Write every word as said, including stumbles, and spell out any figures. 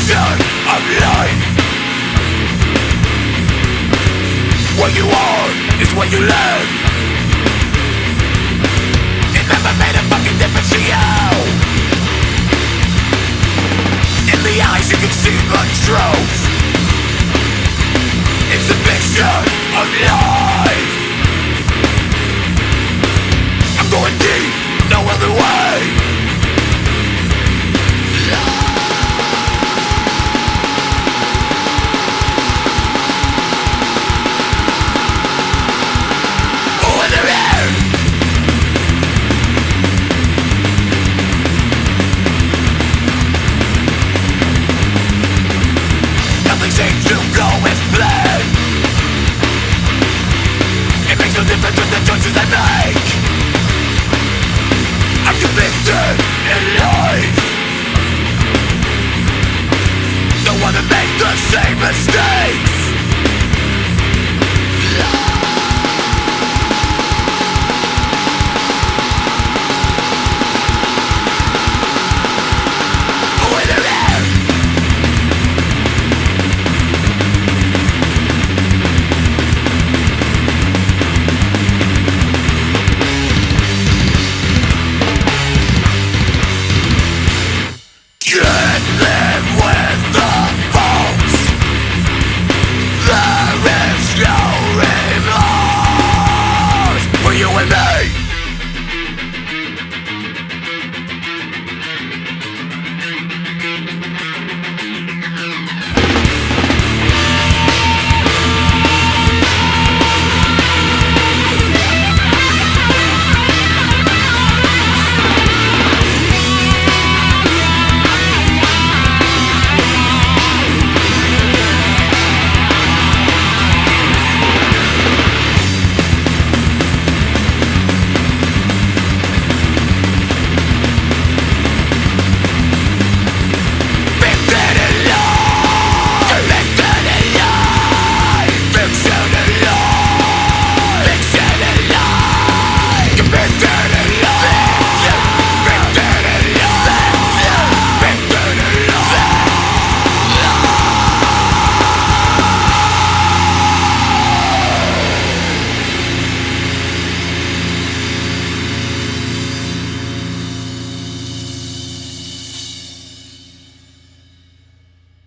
fiction of life. What you are is what you live. It never made a fucking difference to you. In the eyes you can see the truth. It's a fiction of life. I'm going deep, no other way. Seems to go as planned. It makes no difference with the choices I make. I'm convicted in life. Don't wanna make the same mistake.